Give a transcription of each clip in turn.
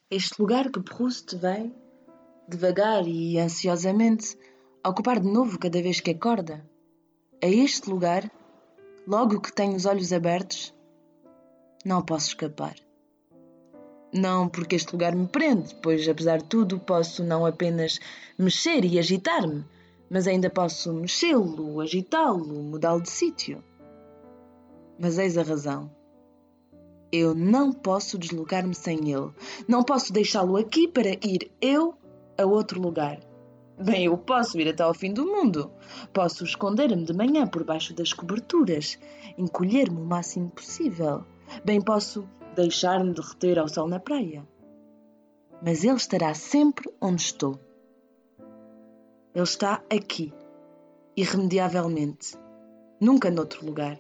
Este lugar que Proust vem, devagar e ansiosamente, ocupar de novo cada vez que acorda. A este lugar, logo que tenho os olhos abertos, não posso escapar. Não porque este lugar me prende, pois apesar de tudo posso não apenas mexer e agitar-me, mas ainda posso mexê-lo, agitá-lo, mudá-lo de sítio. Mas eis a razão. Eu não posso deslocar-me sem ele. Não posso deixá-lo aqui para ir eu a outro lugar. Bem, eu posso ir até ao fim do mundo. Posso esconder-me de manhã por baixo das coberturas, encolher-me o máximo possível. Bem, posso deixar-me derreter ao sol na praia. Mas ele estará sempre onde estou. Ele está aqui, irremediavelmente. Nunca noutro lugar.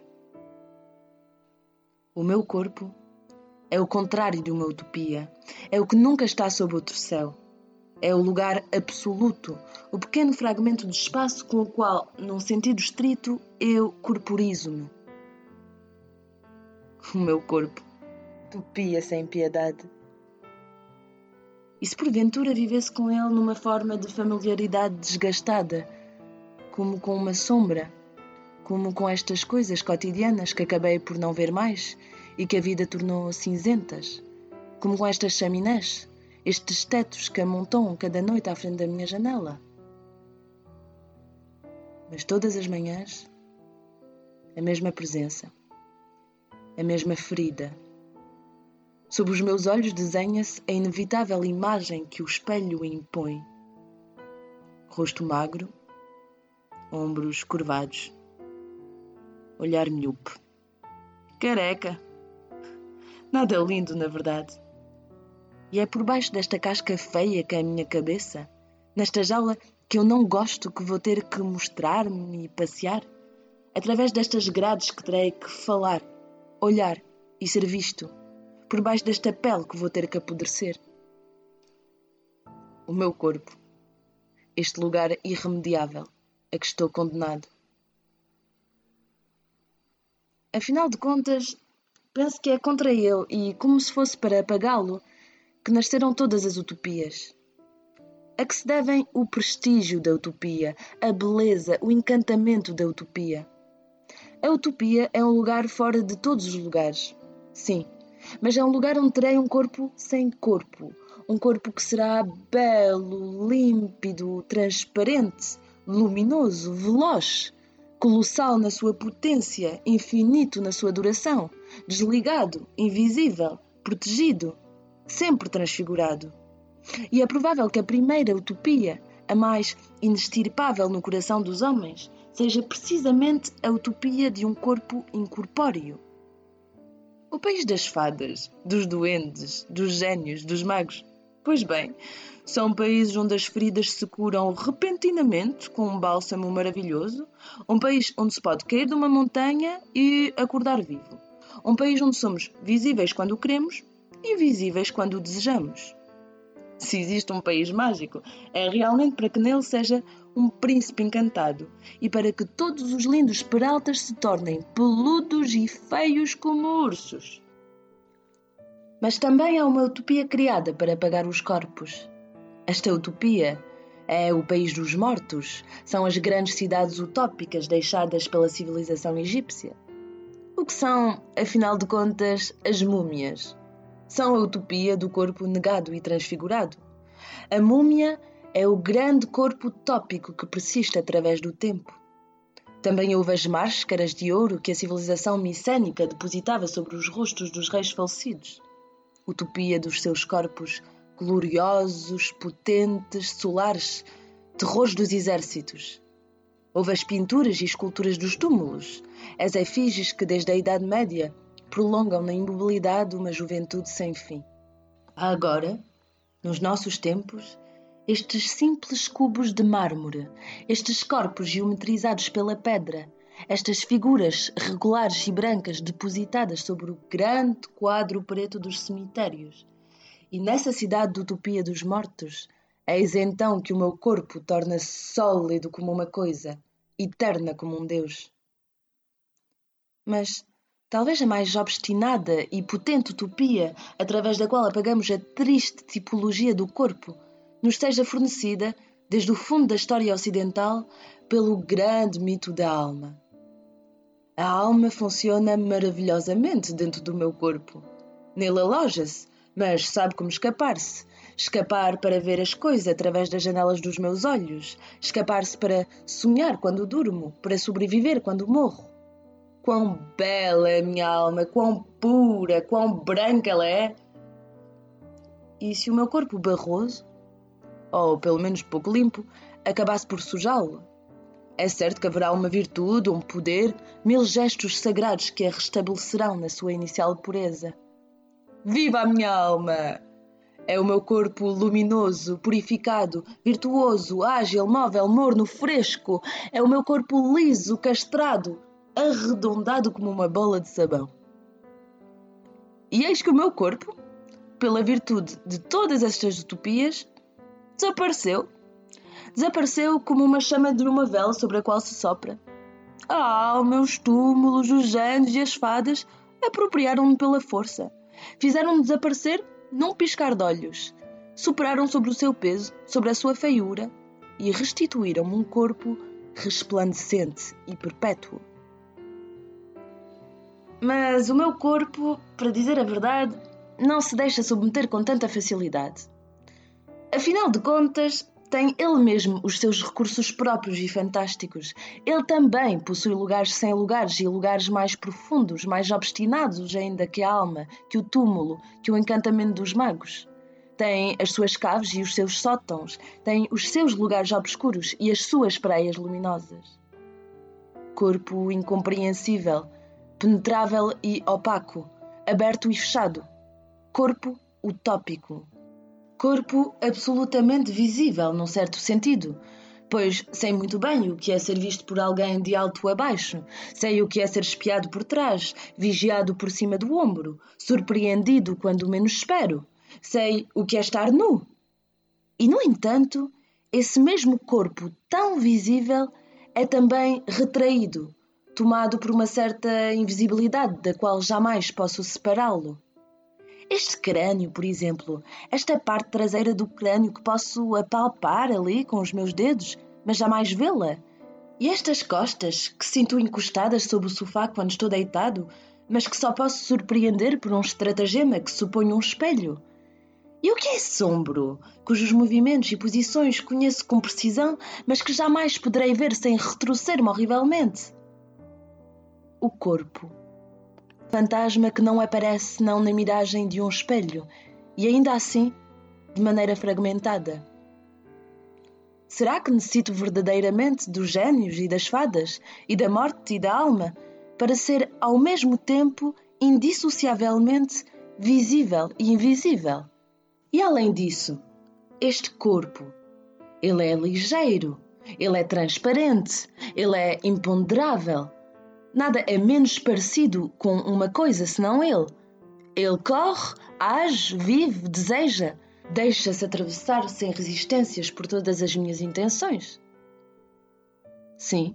O meu corpo é o contrário de uma utopia. É o que nunca está sob outro céu. É o lugar absoluto, o pequeno fragmento de espaço com o qual, num sentido estrito, eu corporizo-me. O meu corpo, utopia sem piedade. E se porventura vivesse com ele numa forma de familiaridade desgastada, como com uma sombra, como com estas coisas cotidianas que acabei por não ver mais e que a vida tornou cinzentas, como com estas chaminés, estes tetos que amontoam cada noite à frente da minha janela. Mas todas as manhãs, a mesma presença, a mesma ferida. Sob os meus olhos desenha-se a inevitável imagem que o espelho impõe. Rosto magro, ombros curvados, olhar míope. Careca! Nada lindo, na verdade. E é por baixo desta casca feia que é a minha cabeça, nesta jaula que eu não gosto, que vou ter que mostrar-me e passear, através destas grades que terei que falar, olhar e ser visto, por baixo desta pele que vou ter que apodrecer. O meu corpo, este lugar irremediável a que estou condenado. Afinal de contas, penso que é contra ele e, como se fosse para apagá-lo, que nasceram todas as utopias. A que se devem o prestígio da utopia, a beleza, o encantamento da utopia. A utopia é um lugar fora de todos os lugares, sim, mas é um lugar onde terei um corpo sem corpo, um corpo que será belo, límpido, transparente, luminoso, veloz, colossal na sua potência, infinito na sua duração, desligado, invisível, protegido, sempre transfigurado. E é provável que a primeira utopia, a mais inextirpável no coração dos homens, seja precisamente a utopia de um corpo incorpóreo. O país das fadas, dos duendes, dos génios, dos magos. Pois bem, são países onde as feridas se curam repentinamente com um bálsamo maravilhoso, um país onde se pode cair de uma montanha e acordar vivo, um país onde somos visíveis quando o queremos e invisíveis quando o desejamos. Se existe um país mágico, é realmente para que nele seja um príncipe encantado e para que todos os lindos peraltas se tornem peludos e feios como ursos. Mas também há uma utopia criada para apagar os corpos. Esta utopia é o país dos mortos, são as grandes cidades utópicas deixadas pela civilização egípcia. O que são, afinal de contas, as múmias? São a utopia do corpo negado e transfigurado. A múmia é o grande corpo utópico que persiste através do tempo. Também houve as máscaras de ouro que a civilização micênica depositava sobre os rostos dos reis falecidos. Utopia dos seus corpos gloriosos, potentes, solares, terrores dos exércitos. Houve as pinturas e esculturas dos túmulos, as efígies que desde a Idade Média prolongam na imobilidade uma juventude sem fim. Há agora, nos nossos tempos, estes simples cubos de mármore, estes corpos geometrizados pela pedra, estas figuras regulares e brancas depositadas sobre o grande quadro preto dos cemitérios. E nessa cidade de utopia dos mortos, eis então que o meu corpo torna-se sólido como uma coisa, eterna como um Deus. Mas Talvez a mais obstinada e potente utopia, através da qual apagamos a triste tipologia do corpo, nos seja fornecida, desde o fundo da história ocidental, pelo grande mito da alma. A alma funciona maravilhosamente dentro do meu corpo. Nele aloja-se, mas sabe como escapar-se. Escapar para ver as coisas através das janelas dos meus olhos. Escapar-se para sonhar quando durmo, para sobreviver quando morro. Quão bela é a minha alma, quão pura, quão branca ela é. E se o meu corpo barroso, ou pelo menos pouco limpo, acabasse por sujá-lo? É certo que haverá uma virtude, um poder, 1000 gestos sagrados que a restabelecerão na sua inicial pureza. Viva a minha alma! É o meu corpo luminoso, purificado, virtuoso, ágil, móvel, morno, fresco. É o meu corpo liso, castrado, arredondado como uma bola de sabão. E eis que o meu corpo, pela virtude de todas estas utopias, desapareceu. Desapareceu como uma chama de uma vela sobre a qual se sopra. A alma, os túmulos, os anjos e as fadas apropriaram-me pela força. Fizeram-me desaparecer num piscar de olhos. Superaram sobre o seu peso, sobre a sua feiura e restituíram-me um corpo resplandecente e perpétuo. Mas o meu corpo, para dizer a verdade, não se deixa submeter com tanta facilidade. Afinal de contas, tem ele mesmo os seus recursos próprios e fantásticos. Ele também possui lugares sem lugares e lugares mais profundos, mais obstinados ainda que a alma, que o túmulo, que o encantamento dos magos. Tem as suas caves e os seus sótãos, tem os seus lugares obscuros e as suas praias luminosas. Corpo incompreensível, penetrável e opaco, aberto e fechado. Corpo utópico. Corpo absolutamente visível, num certo sentido, pois sei muito bem o que é ser visto por alguém de alto a baixo, sei o que é ser espiado por trás, vigiado por cima do ombro, surpreendido quando menos espero, sei o que é estar nu. E, no entanto, esse mesmo corpo tão visível é também retraído, tomado por uma certa invisibilidade da qual jamais posso separá-lo. Este crânio, por exemplo, esta parte traseira do crânio que posso apalpar ali com os meus dedos, mas jamais vê-la. E estas costas que sinto encostadas sobre o sofá quando estou deitado, mas que só posso surpreender por um estratagema que supõe um espelho. E o que é esse ombro, cujos movimentos e posições conheço com precisão, mas que jamais poderei ver sem retorcer-me horrivelmente? O corpo. Fantasma que não aparece senão na miragem de um espelho, e ainda assim, de maneira fragmentada. Será que necessito verdadeiramente dos génios e das fadas, e da morte e da alma, para ser ao mesmo tempo indissociavelmente visível e invisível? E além disso, este corpo, ele é ligeiro, ele é transparente, ele é imponderável. Nada é menos parecido com uma coisa senão ele. Ele corre, age, vive, deseja, deixa-se atravessar sem resistências por todas as minhas intenções. Sim,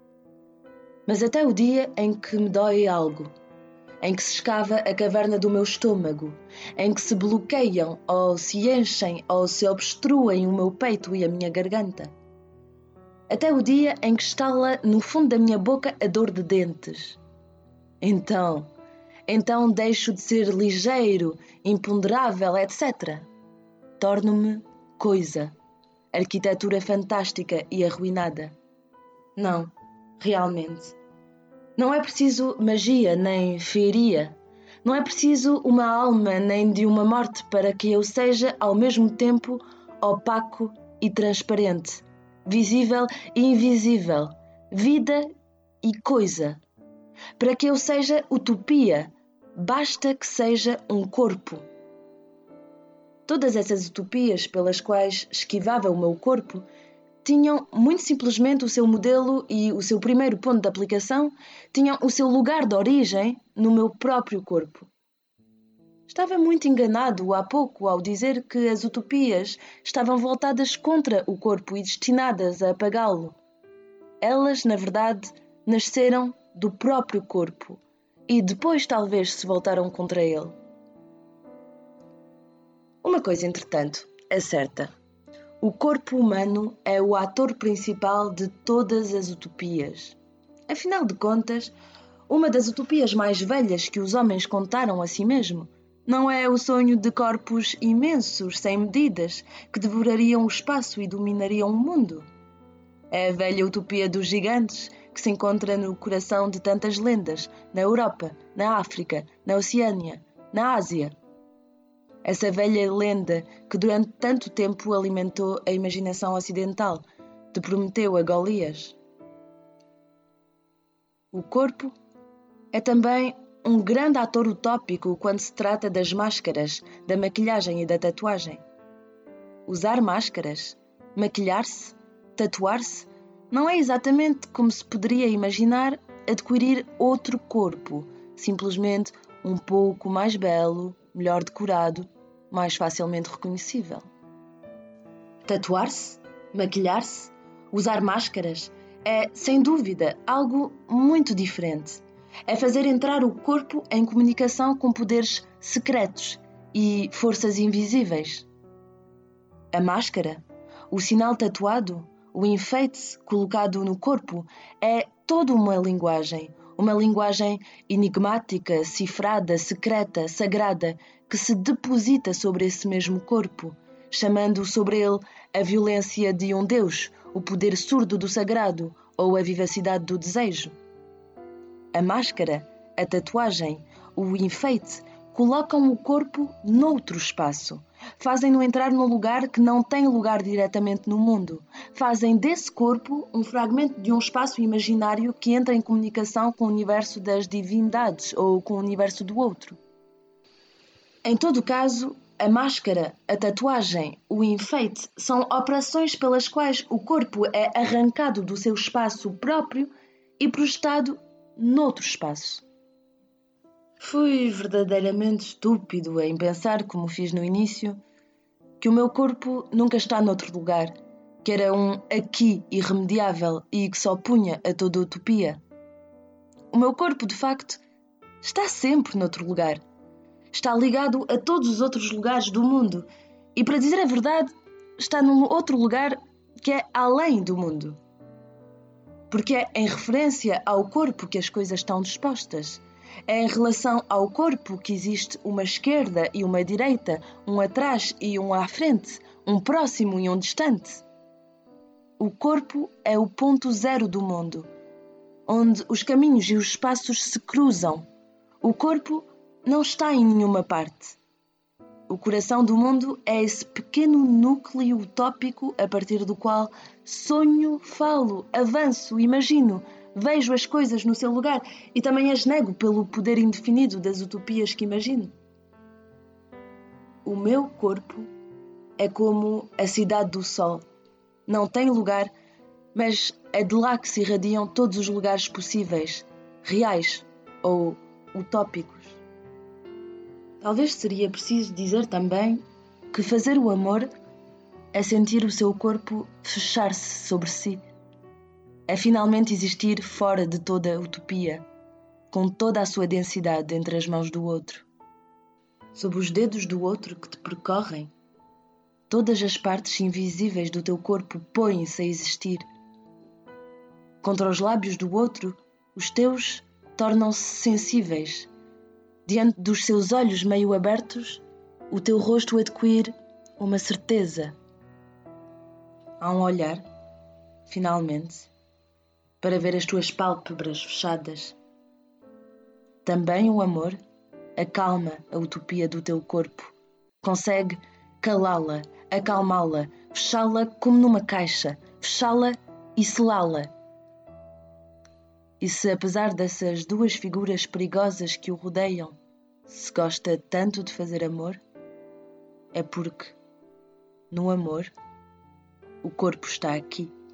mas até o dia em que me dói algo, em que se escava a caverna do meu estômago, em que se bloqueiam ou se enchem ou se obstruem o meu peito e a minha garganta. Até o dia em que estala no fundo da minha boca a dor de dentes. Então deixo de ser ligeiro, imponderável, etc. Torno-me coisa, arquitetura fantástica e arruinada. Não, realmente. Não é preciso magia nem feeria. Não é preciso uma alma nem de uma morte para que eu seja ao mesmo tempo opaco e transparente, visível e invisível, vida e coisa. Para que eu seja utopia, basta que seja um corpo. Todas essas utopias pelas quais esquivava o meu corpo tinham muito simplesmente o seu modelo e o seu primeiro ponto de aplicação, tinham o seu lugar de origem no meu próprio corpo. Estava muito enganado há pouco ao dizer que as utopias estavam voltadas contra o corpo e destinadas a apagá-lo. Elas, na verdade, nasceram do próprio corpo, e depois talvez se voltaram contra ele. Uma coisa, entretanto, é certa. O corpo humano é o ator principal de todas as utopias. Afinal de contas, uma das utopias mais velhas que os homens contaram a si mesmo não é o sonho de corpos imensos, sem medidas, que devorariam o espaço e dominariam o mundo. É a velha utopia dos gigantes, que se encontra no coração de tantas lendas, na Europa, na África, na Oceânia, na Ásia. Essa velha lenda que durante tanto tempo alimentou a imaginação ocidental, de Prometeu a Golias. O corpo é também um grande ator utópico quando se trata das máscaras, da maquilhagem e da tatuagem. Usar máscaras, maquilhar-se, tatuar-se, não é exatamente como se poderia imaginar adquirir outro corpo, simplesmente um pouco mais belo, melhor decorado, mais facilmente reconhecível. Tatuar-se, maquilhar-se, usar máscaras é, sem dúvida, algo muito diferente. É fazer entrar o corpo em comunicação com poderes secretos e forças invisíveis. A máscara, o sinal tatuado, o enfeite colocado no corpo é toda uma linguagem enigmática, cifrada, secreta, sagrada, que se deposita sobre esse mesmo corpo, chamando sobre ele a violência de um Deus, o poder surdo do sagrado ou a vivacidade do desejo. A máscara, a tatuagem, o enfeite colocam o corpo noutro espaço. Fazem-no entrar num lugar que não tem lugar diretamente no mundo. Fazem desse corpo um fragmento de um espaço imaginário que entra em comunicação com o universo das divindades ou com o universo do outro. Em todo caso, a máscara, a tatuagem, o enfeite são operações pelas quais o corpo é arrancado do seu espaço próprio e projetado noutro espaço. Fui verdadeiramente estúpido em pensar, como fiz no início, que o meu corpo nunca está noutro lugar, que era um aqui irremediável e que se opunha a toda utopia. O meu corpo, de facto, está sempre noutro lugar. Está ligado a todos os outros lugares do mundo e, para dizer a verdade, está num outro lugar que é além do mundo. Porque é em referência ao corpo que as coisas estão dispostas. É em relação ao corpo que existe uma esquerda e uma direita, um atrás e um à frente, um próximo e um distante. O corpo é o ponto zero do mundo, onde os caminhos e os espaços se cruzam. O corpo não está em nenhuma parte. O coração do mundo é esse pequeno núcleo utópico a partir do qual sonho, falo, avanço, imagino, vejo as coisas no seu lugar e também as nego pelo poder indefinido das utopias que imagino. O meu corpo é como a cidade do sol. Não tem lugar, mas é de lá que se irradiam todos os lugares possíveis, reais ou utópicos. Talvez seria preciso dizer também que fazer o amor é sentir o seu corpo fechar-se sobre si. É finalmente existir fora de toda a utopia, com toda a sua densidade entre as mãos do outro. Sob os dedos do outro que te percorrem, todas as partes invisíveis do teu corpo põem-se a existir. Contra os lábios do outro, os teus tornam-se sensíveis. Diante dos seus olhos meio abertos, o teu rosto adquire uma certeza. Há um olhar, finalmente, para ver as tuas pálpebras fechadas. Também o amor acalma a utopia do teu corpo. Consegue calá-la, acalmá-la, fechá-la como numa caixa, fechá-la e selá-la. E se, apesar dessas duas figuras perigosas que o rodeiam, se gosta tanto de fazer amor, é porque, no amor, o corpo está aqui.